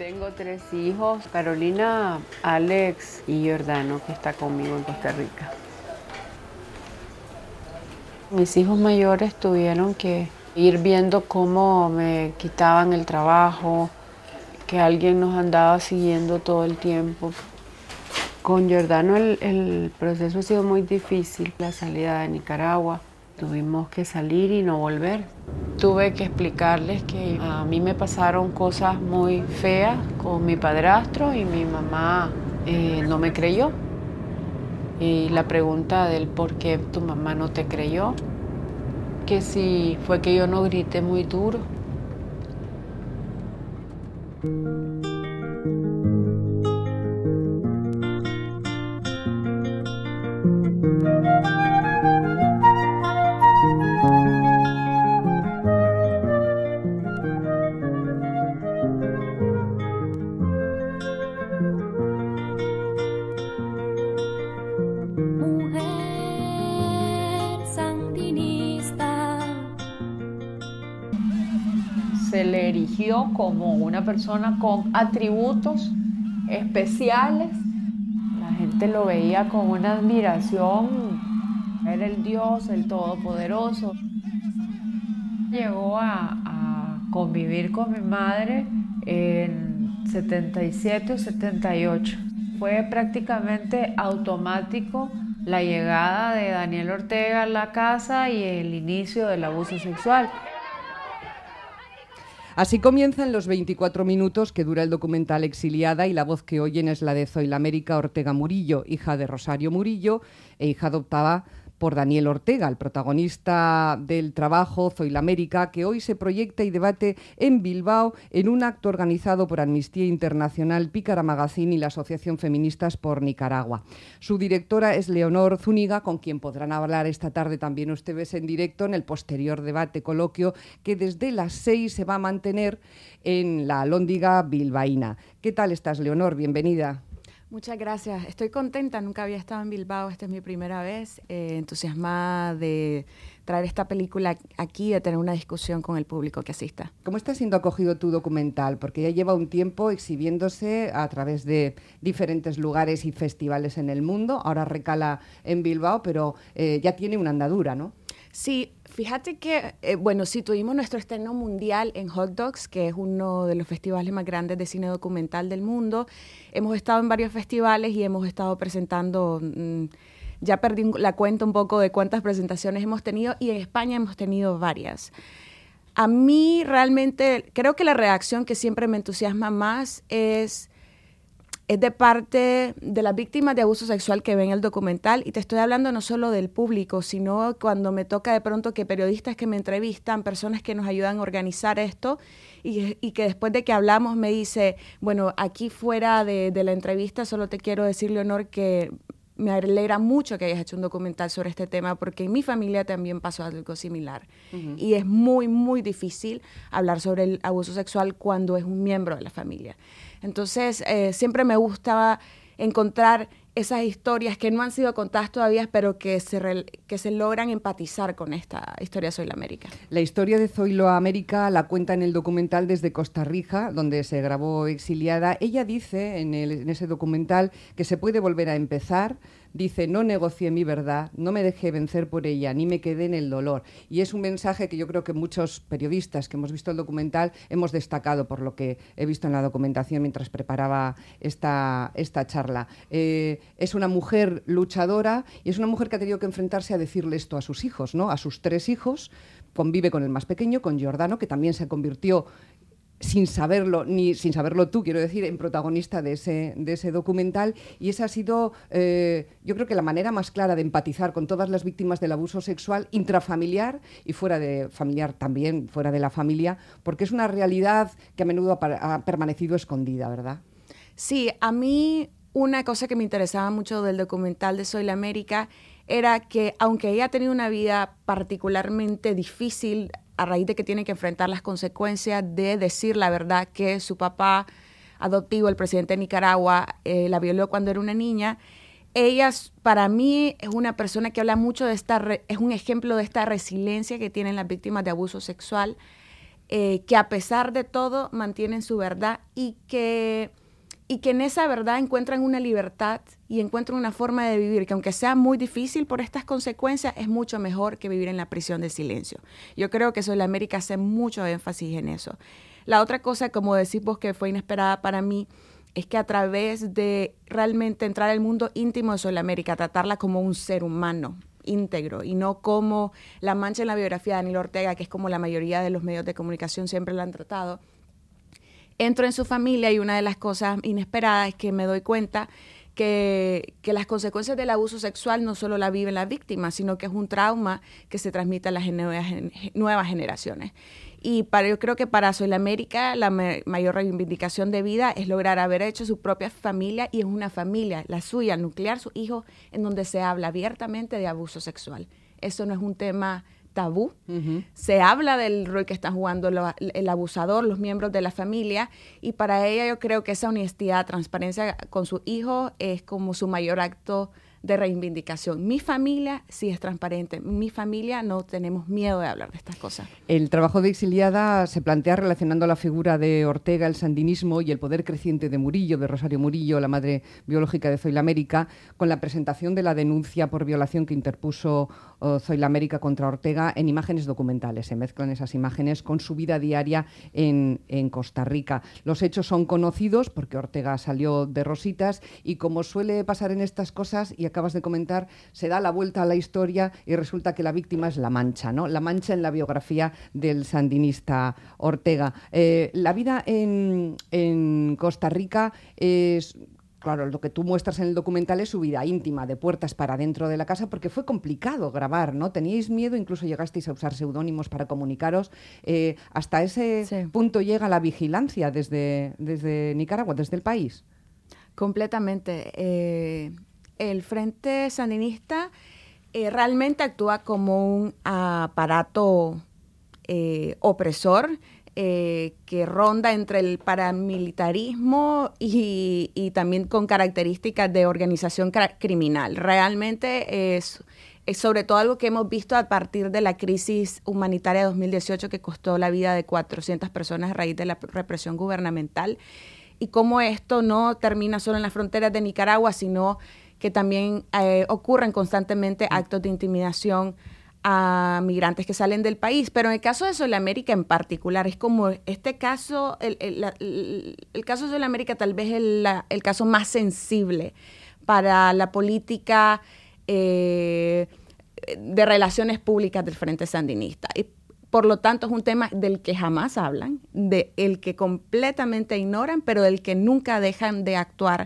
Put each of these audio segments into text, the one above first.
Tengo 3 hijos, Carolina, Alex y Giordano, que está conmigo en Costa Rica. Mis hijos mayores tuvieron que ir viendo cómo me quitaban el trabajo, que alguien nos andaba siguiendo todo el tiempo. Con Giordano el proceso ha sido muy difícil, la salida de Nicaragua. Tuvimos que salir y no volver. Tuve que explicarles que a mí me pasaron cosas muy feas con mi padrastro y mi mamá no me creyó. Y la pregunta del por qué tu mamá no te creyó, que si fue que yo no grité muy duro. Se le erigió como una persona con atributos especiales. La gente lo veía con una admiración. Era el Dios, el Todopoderoso. Llegó a convivir con mi madre en 77 o 78. Fue prácticamente automático la llegada de Daniel Ortega a la casa y el inicio del abuso sexual. Así comienzan los 24 minutos que dura el documental Exiliada, y la voz que oyen es la de Zoila América Ortega Murillo, hija de Rosario Murillo e hija adoptada por Daniel Ortega, el protagonista del trabajo Zoila América, que hoy se proyecta y debate en Bilbao en un acto organizado por Amnistía Internacional, Pícara Magazine y la Asociación Feministas por Nicaragua. Su directora es Leonor Zúñiga, con quien podrán hablar esta tarde también ustedes en directo en el posterior debate coloquio que desde las 6 se va a mantener en la Alhóndiga bilbaína. ¿Qué tal estás, Leonor? Bienvenida. Muchas gracias. Estoy contenta, nunca había estado en Bilbao, esta es mi primera vez, entusiasmada de traer esta película aquí y de tener una discusión con el público que asista. ¿Cómo está siendo acogido tu documental? Porque ya lleva un tiempo exhibiéndose a través de diferentes lugares y festivales en el mundo, ahora recala en Bilbao, pero ya tiene una andadura, ¿no? Sí, fíjate que, sí, tuvimos nuestro estreno mundial en Hot Docs, que es uno de los festivales más grandes de cine documental del mundo. Hemos estado en varios festivales y hemos estado presentando, ya perdí la cuenta un poco de cuántas presentaciones hemos tenido, y en España hemos tenido varias. A mí realmente, creo que la reacción que siempre me entusiasma más es de parte de las víctimas de abuso sexual que ven el documental, y te estoy hablando no solo del público, sino cuando me toca de pronto que periodistas que me entrevistan, personas que nos ayudan a organizar esto, y que después de que hablamos me dice, bueno, aquí fuera de la entrevista solo te quiero decir, Leonor, que me alegra mucho que hayas hecho un documental sobre este tema, porque en mi familia también pasó algo similar. Uh-huh. Y es muy, muy difícil hablar sobre el abuso sexual cuando es un miembro de la familia. Entonces, siempre me gustaba encontrar esas historias que no han sido contadas todavía, pero que se logran empatizar con esta historia de Zoila América. La historia de Zoila América la cuenta en el documental desde Costa Rica, donde se grabó Exiliada. Ella dice en ese documental que se puede volver a empezar. Dice, no negocié mi verdad, no me dejé vencer por ella, ni me quedé en el dolor. Y es un mensaje que yo creo que muchos periodistas que hemos visto el documental hemos destacado, por lo que he visto en la documentación mientras preparaba esta charla. Es una mujer luchadora, y es una mujer que ha tenido que enfrentarse a decirle esto a sus hijos, ¿no? A sus 3 hijos. Convive con el más pequeño, con Giordano, que también se convirtió, sin saberlo, ni sin saberlo tú, quiero decir, en protagonista de ese documental. Y esa ha sido, yo creo que la manera más clara de empatizar con todas las víctimas del abuso sexual intrafamiliar y fuera de familiar también, fuera de la familia, porque es una realidad que a menudo ha permanecido escondida, ¿verdad? Sí, a mí una cosa que me interesaba mucho del documental de Zoila América era que, aunque ella ha tenido una vida particularmente difícil a raíz de que tiene que enfrentar las consecuencias de decir la verdad que su papá adoptivo, el presidente de Nicaragua, la violó cuando era una niña, ella para mí es una persona que habla mucho de es un ejemplo de esta resiliencia que tienen las víctimas de abuso sexual. que a pesar de todo mantienen su verdad y que en esa verdad encuentran una libertad y encuentran una forma de vivir que, aunque sea muy difícil por estas consecuencias, es mucho mejor que vivir en la prisión del silencio. Yo creo que Soy la América hace mucho énfasis en eso. La otra cosa, como decís vos, que fue inesperada para mí, es que a través de realmente entrar al mundo íntimo de Soy la América, tratarla como un ser humano íntegro y no como la mancha en la biografía de Daniel Ortega, que es como la mayoría de los medios de comunicación siempre la han tratado, entro en su familia y una de las cosas inesperadas es que me doy cuenta que las consecuencias del abuso sexual no solo la viven las víctimas, sino que es un trauma que se transmite a las nuevas generaciones. Y yo creo que para Soy la América la mayor reivindicación de vida es lograr haber hecho su propia familia, y es una familia, la suya, nuclear, sus hijos, en donde se habla abiertamente de abuso sexual. Eso no es un tema tabú. Se habla del rol que están jugando el abusador, los miembros de la familia, y para ella yo creo que esa honestidad, transparencia con sus hijos es como su mayor acto de reivindicación. Mi familia sí es transparente. Mi familia no tenemos miedo de hablar de estas cosas. El trabajo de Exiliada se plantea relacionando la figura de Ortega, el sandinismo y el poder creciente de Murillo, de Rosario Murillo, la madre biológica de Soy la América, con la presentación de la denuncia por violación que interpuso Soy la América contra Ortega en imágenes documentales. Se mezclan esas imágenes con su vida diaria en Costa Rica. Los hechos son conocidos porque Ortega salió de rositas y, como suele pasar en estas cosas, y acabas de comentar, se da la vuelta a la historia y resulta que la víctima es La Mancha, ¿no? La Mancha en la biografía del sandinista Ortega. La vida en Costa Rica es... Claro, lo que tú muestras en el documental es su vida íntima, de puertas para dentro de la casa, porque fue complicado grabar, ¿no? Teníais miedo, incluso llegasteis a usar seudónimos para comunicaros. Hasta ese punto llega la vigilancia desde Nicaragua, desde el país. Completamente. El Frente Sandinista realmente actúa como un aparato opresor, que ronda entre el paramilitarismo y también con características de organización criminal. Realmente es sobre todo algo que hemos visto a partir de la crisis humanitaria de 2018, que costó la vida de 400 personas a raíz de la represión gubernamental, y cómo esto no termina solo en las fronteras de Nicaragua, sino que también ocurren constantemente actos de intimidación a migrantes que salen del país. Pero en el caso de Soy la América en particular, es como este caso, el caso de Soy la América tal vez es el caso más sensible para la política de relaciones públicas del Frente Sandinista. Y por lo tanto es un tema del que jamás hablan, del que completamente ignoran, pero del que nunca dejan de actuar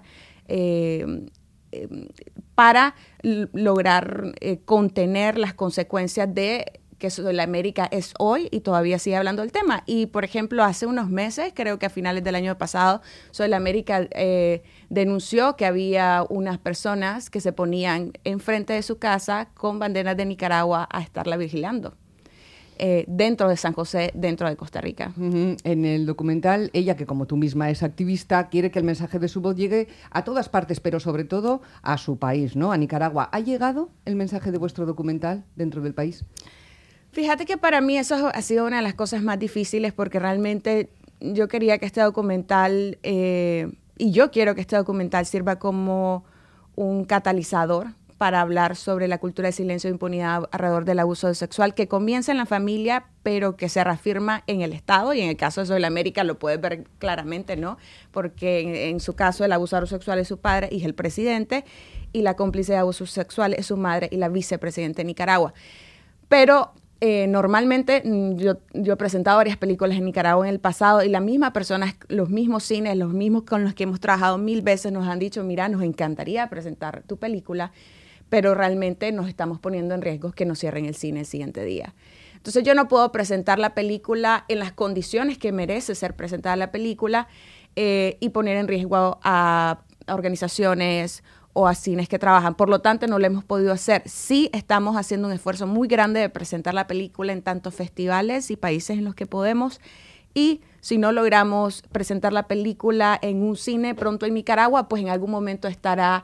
para lograr contener las consecuencias de que Soy la América es hoy y todavía sigue hablando del tema. Y, por ejemplo, hace unos meses, creo que a finales del año pasado, Soy la América denunció que había unas personas que se ponían enfrente de su casa con banderas de Nicaragua a estarla vigilando. Dentro de San José, dentro de Costa Rica. En el documental, ella, que como tú misma es activista, quiere que el mensaje de su voz llegue a todas partes, pero sobre todo a su país, ¿no? A Nicaragua. ¿Ha llegado el mensaje de vuestro documental dentro del país? Fíjate que para mí eso ha sido una de las cosas más difíciles, porque realmente yo quería que este documental, y yo quiero que este documental sirva como un catalizador para hablar sobre la cultura de silencio e impunidad alrededor del abuso sexual, que comienza en la familia, pero que se reafirma en el Estado, y en el caso de Soy la América lo puedes ver claramente, ¿no? Porque en su caso el abusador sexual es su padre y es el presidente, y la cómplice de abuso sexual es su madre y la vicepresidenta de Nicaragua. Pero normalmente yo he presentado varias películas en Nicaragua en el pasado, y las mismas personas, los mismos cines, los mismos con los que hemos trabajado 1000 veces nos han dicho, mira, nos encantaría presentar tu película, pero realmente nos estamos poniendo en riesgo que nos cierren el cine el siguiente día. Entonces yo no puedo presentar la película en las condiciones que merece ser presentada la película y poner en riesgo a organizaciones o a cines que trabajan. Por lo tanto, no lo hemos podido hacer. Sí estamos haciendo un esfuerzo muy grande de presentar la película en tantos festivales y países en los que podemos. Y si no logramos presentar la película en un cine pronto en Nicaragua, pues en algún momento estará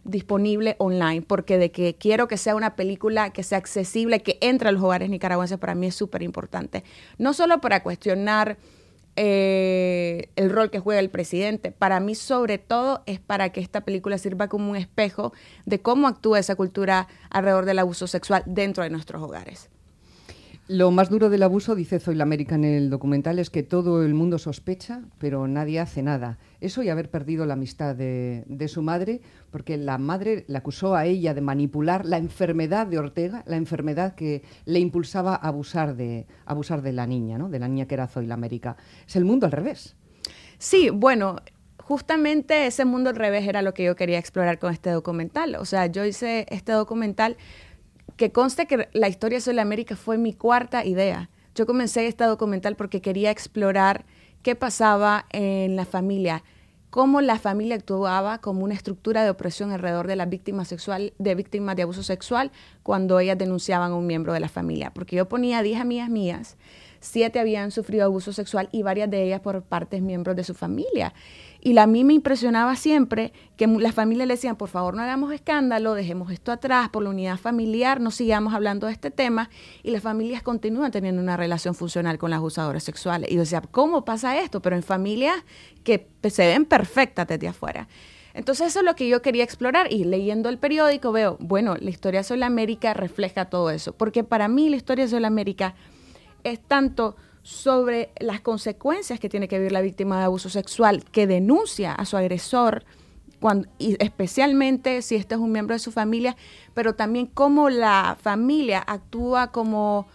disponible online, porque de que quiero que sea una película que sea accesible, que entre a los hogares nicaragüenses, para mí es súper importante. No solo para cuestionar el rol que juega el presidente, para mí sobre todo es para que esta película sirva como un espejo de cómo actúa esa cultura alrededor del abuso sexual dentro de nuestros hogares. Lo más duro del abuso, dice Zoila América en el documental, es que todo el mundo sospecha, pero nadie hace nada. Eso y haber perdido la amistad de su madre, porque la madre la acusó a ella de manipular la enfermedad de Ortega, la enfermedad que le impulsaba a abusar de la niña, ¿no? De la niña que era Zoila América. Es el mundo al revés. Sí, bueno, justamente ese mundo al revés era lo que yo quería explorar con este documental. O sea, yo hice este documental que conste que la historia de Zoila América fue mi cuarta idea. Yo comencé este documental porque quería explorar qué pasaba en la familia, cómo la familia actuaba como una estructura de opresión alrededor de las víctimas de abuso sexual cuando ellas denunciaban a un miembro de la familia. Porque yo ponía 10 amigas mías, 7 habían sufrido abuso sexual y varias de ellas por partes miembros de su familia. Y a mí me impresionaba siempre que las familias le decían, por favor, no hagamos escándalo, dejemos esto atrás por la unidad familiar, no sigamos hablando de este tema. Y las familias continúan teniendo una relación funcional con los abusadores sexuales. Y yo decía, ¿cómo pasa esto? Pero en familias que se ven perfectas desde afuera. Entonces eso es lo que yo quería explorar. Y leyendo el periódico veo, bueno, la historia de Zoila América refleja todo eso. Porque para mí la historia de Zoila América es tanto sobre las consecuencias que tiene que vivir la víctima de abuso sexual que denuncia a su agresor, y especialmente si este es un miembro de su familia, pero también cómo la familia actúa cómo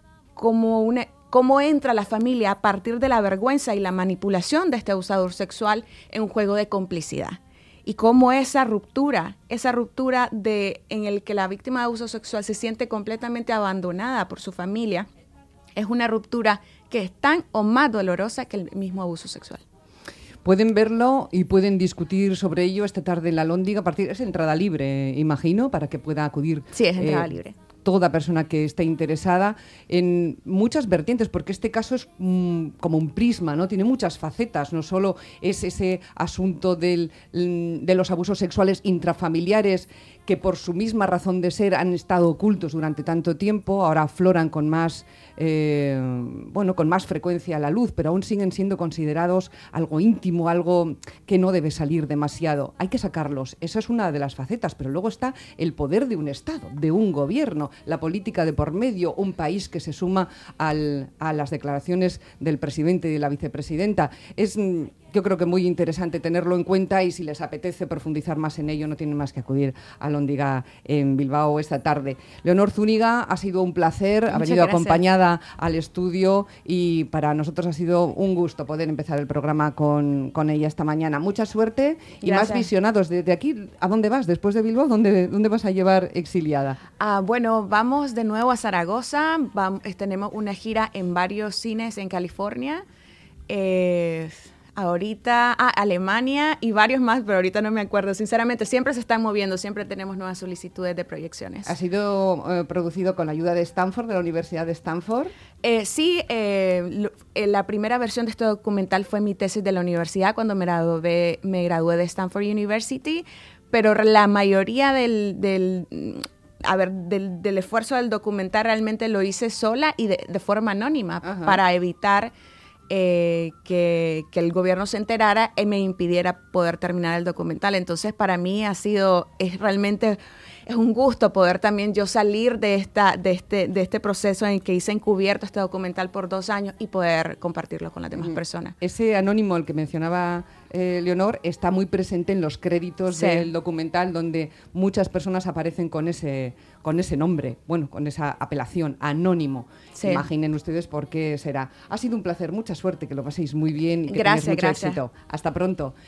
entra la familia a partir de la vergüenza y la manipulación de este abusador sexual en un juego de complicidad. Y cómo esa ruptura en el que la víctima de abuso sexual se siente completamente abandonada por su familia, es una ruptura que es tan o más dolorosa que el mismo abuso sexual. Pueden verlo y pueden discutir sobre ello esta tarde en la Alhóndiga. Es entrada libre, imagino, para que pueda acudir. Sí, es entrada libre. Toda persona que esté interesada en muchas vertientes, porque este caso es como un prisma, ¿no? Tiene muchas facetas, no solo es ese asunto de los abusos sexuales intrafamiliares que por su misma razón de ser han estado ocultos durante tanto tiempo, ahora afloran con más frecuencia a la luz, pero aún siguen siendo considerados algo íntimo, algo que no debe salir demasiado. Hay que sacarlos, esa es una de las facetas, pero luego está el poder de un Estado, de un gobierno, la política de por medio, un país que se suma a las declaraciones del presidente y de la vicepresidenta. Es, yo creo que muy interesante tenerlo en cuenta, y si les apetece profundizar más en ello, no tienen más que acudir a Alhóndiga en Bilbao esta tarde. Leonor Zúñiga, ha sido un placer haber ido acompañada al estudio, y para nosotros ha sido un gusto poder empezar el programa con ella esta mañana. Mucha suerte y gracias. Más visionados. ¿De aquí a dónde vas? Después de Bilbao, ¿dónde vas a llevar Exiliada? Bueno, vamos de nuevo a Zaragoza. Tenemos una gira en varios cines en California. Ahorita Alemania y varios más, pero ahorita no me acuerdo. Sinceramente, siempre se están moviendo, siempre tenemos nuevas solicitudes de proyecciones. ¿Ha sido producido con la ayuda de Stanford, de la Universidad de Stanford? Sí, la primera versión de este documental fue mi tesis de la universidad cuando me gradué de Stanford University, pero la mayoría del esfuerzo del documental realmente lo hice sola y de forma anónima. Ajá. Para evitar que el gobierno se enterara y me impidiera poder terminar el documental. Entonces, para mí realmente un gusto poder también yo salir de este proceso en que hice encubierto este documental por 2 años y poder compartirlo con las demás personas. Ese anónimo, el que mencionaba Leonor, está muy presente en los créditos del documental, donde muchas personas aparecen con ese nombre, con esa apelación, anónimo. Sí. Imaginen ustedes por qué será. Ha sido un placer, mucha suerte, que lo paséis muy bien y que tengáis mucho éxito. Hasta pronto.